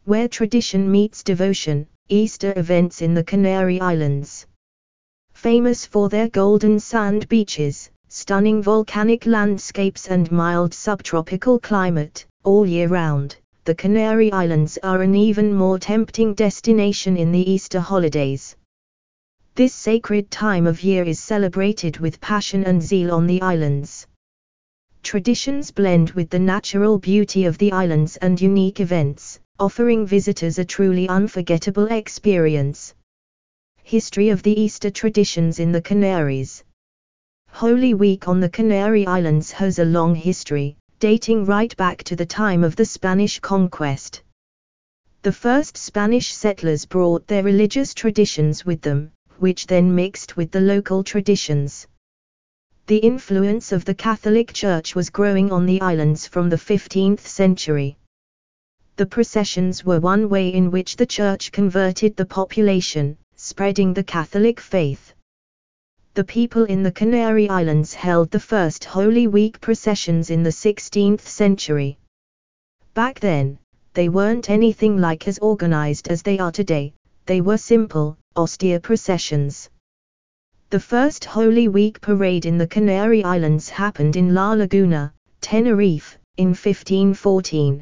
Where tradition meets devotion, Easter events in the Canary Islands. Famous for their golden sand beaches, stunning volcanic landscapes and mild subtropical climate, all year round, the Canary Islands are an even more tempting destination in the Easter holidays. This sacred time of year is celebrated with passion and zeal on the islands. Traditions blend with the natural beauty of the islands and unique events, offering visitors a truly unforgettable experience. History of the Easter traditions in the Canaries. Holy Week on the Canary Islands has a long history, dating right back to the time of the Spanish conquest. The first Spanish settlers brought their religious traditions with them, which then mixed with the local traditions. The influence of the Catholic Church was growing on the islands from the 15th century. The processions were one way in which the Church converted the population, spreading the Catholic faith. The people in the Canary Islands held the first Holy Week processions in the 16th century. Back then, they weren't anything like as organized as they are today. They were simple, austere processions. The first Holy Week parade in the Canary Islands happened in La Laguna, Tenerife, in 1514.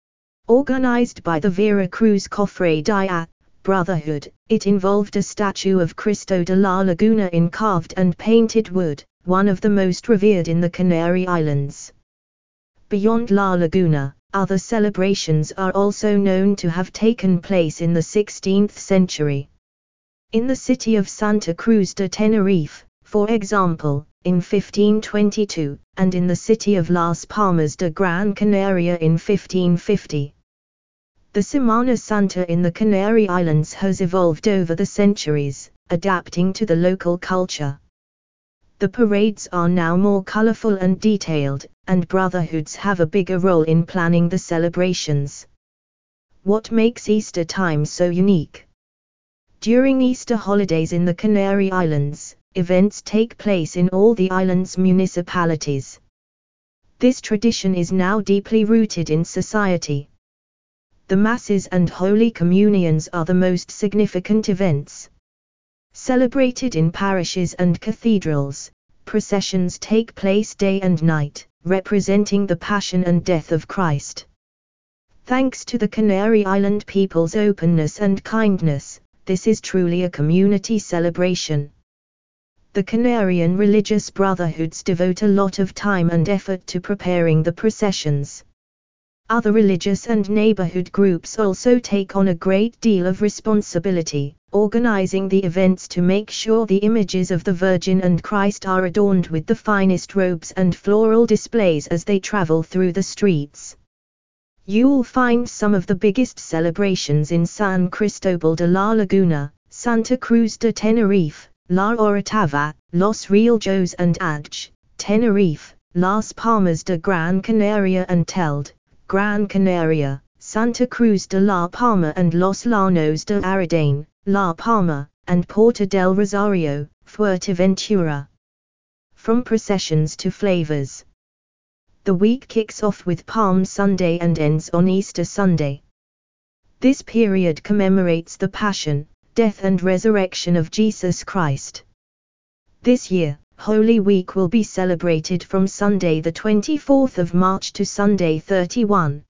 Organized by the Vera Cruz Cofradía, Brotherhood, it involved a statue of Cristo de la Laguna in carved and painted wood, one of the most revered in the Canary Islands. Beyond La Laguna, other celebrations are also known to have taken place in the 16th century. In the city of Santa Cruz de Tenerife, for example, in 1522, and in the city of Las Palmas de Gran Canaria in 1550. The Semana Santa in the Canary Islands has evolved over the centuries, adapting to the local culture. The parades are now more colorful and detailed, and brotherhoods have a bigger role in planning the celebrations. What makes Easter time so unique? During Easter holidays in the Canary Islands, events take place in all the island's municipalities. This tradition is now deeply rooted in society. The Masses and Holy Communions are the most significant events. Celebrated in parishes and cathedrals, processions take place day and night, representing the passion and death of Christ. Thanks to the Canary Island people's openness and kindness, this is truly a community celebration. The Canarian religious brotherhoods devote a lot of time and effort to preparing the processions. Other religious and neighborhood groups also take on a great deal of responsibility, organizing the events to make sure the images of the Virgin and Christ are adorned with the finest robes and floral displays as they travel through the streets. You'll find some of the biggest celebrations in San Cristobal de la Laguna, Santa Cruz de Tenerife, La Orotava, Los Riojos and Adj, Tenerife, Las Palmas de Gran Canaria and Telde, Gran Canaria, Santa Cruz de la Palma and Los Llanos de Aradane, La Palma, and Puerto del Rosario, Fuerteventura. From processions to flavors. The week kicks off with Palm Sunday and ends on Easter Sunday. This period commemorates the Passion, Death and Resurrection of Jesus Christ. This year, Holy Week will be celebrated from Sunday the 24th of March to Sunday 31,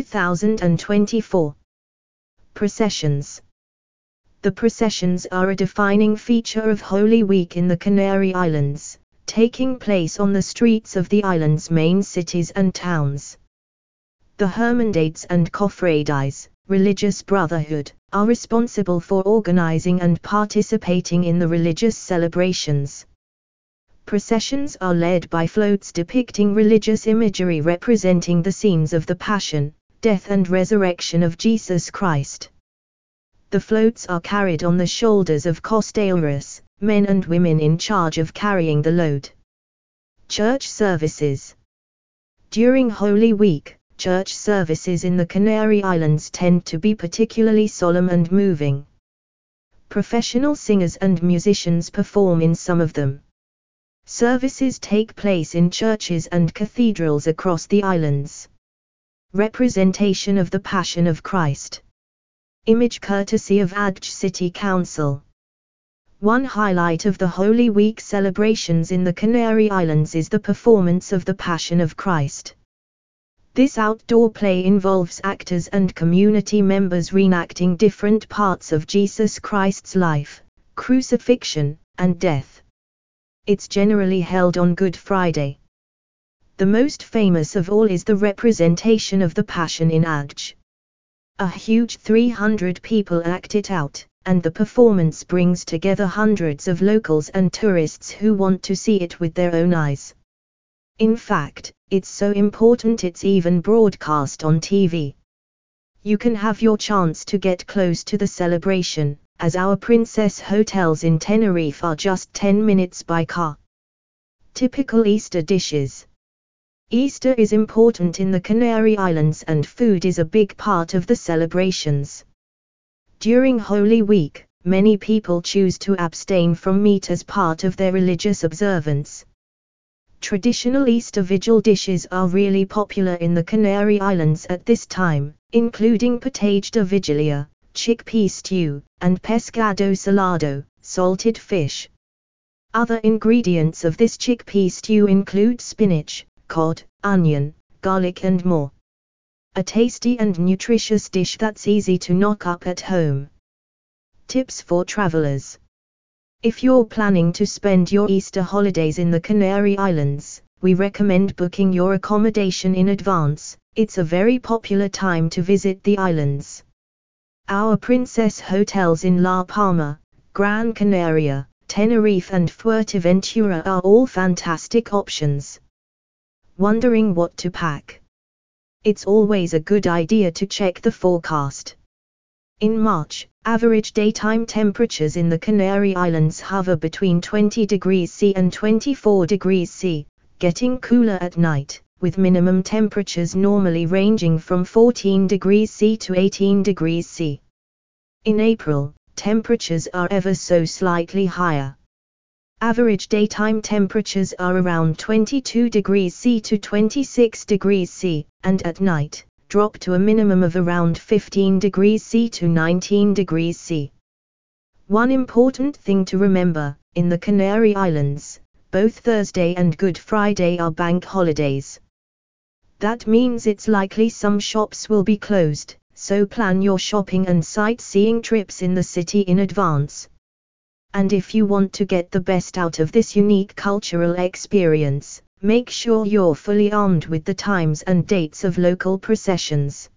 2024. Processions. The processions are a defining feature of Holy Week in the Canary Islands, taking place on the streets of the island's main cities and towns. The Hermandades and Cofrades, religious brotherhood, are responsible for organizing and participating in the religious celebrations. Processions are led by floats depicting religious imagery representing the scenes of the Passion, Death and Resurrection of Jesus Christ. The floats are carried on the shoulders of costaleros, men and women in charge of carrying the load. Church services. During Holy Week, church services in the Canary Islands tend to be particularly solemn and moving. Professional singers and musicians perform in some of them. Services take place in churches and cathedrals across the islands. Representation of the Passion of Christ. Image courtesy of Adj City Council. One highlight of the Holy Week celebrations in the Canary Islands is the performance of the Passion of Christ. This outdoor play involves actors and community members reenacting different parts of Jesus Christ's life, crucifixion, and death. It's generally held on Good Friday. The most famous of all is the representation of the Passion in Adj. A huge 300 people act it out, and the performance brings together hundreds of locals and tourists who want to see it with their own eyes. In fact, it's so important it's even broadcast on TV. You can have your chance to get close to the celebration, as our Princess hotels in Tenerife are just 10 minutes by car. Typical Easter dishes. Easter is important in the Canary Islands and food is a big part of the celebrations. During Holy Week, many people choose to abstain from meat as part of their religious observance. Traditional Easter Vigil dishes are really popular in the Canary Islands at this time, including potage de vigilia, chickpea stew, and pescado salado, salted fish. Other ingredients of this chickpea stew include spinach, cod, onion, garlic and more. A tasty and nutritious dish that's easy to knock up at home. Tips for travelers. If you're planning to spend your Easter holidays in the Canary Islands, we recommend booking your accommodation in advance. It's a very popular time to visit the islands. Our Princess hotels in La Palma, Gran Canaria, Tenerife and Fuerteventura are all fantastic options. Wondering what to pack? It's always a good idea to check the forecast. In March, average daytime temperatures in the Canary Islands hover between 20 degrees C and 24 degrees C, getting cooler at night, with minimum temperatures normally ranging from 14 degrees C to 18 degrees C. In April, temperatures are ever so slightly higher. Average daytime temperatures are around 22 degrees C to 26 degrees C, and at night, drop to a minimum of around 15 degrees C to 19 degrees C. One important thing to remember, in the Canary Islands, both Thursday and Good Friday are bank holidays. That means it's likely some shops will be closed, so plan your shopping and sightseeing trips in the city in advance. And if you want to get the best out of this unique cultural experience, make sure you're fully armed with the times and dates of local processions.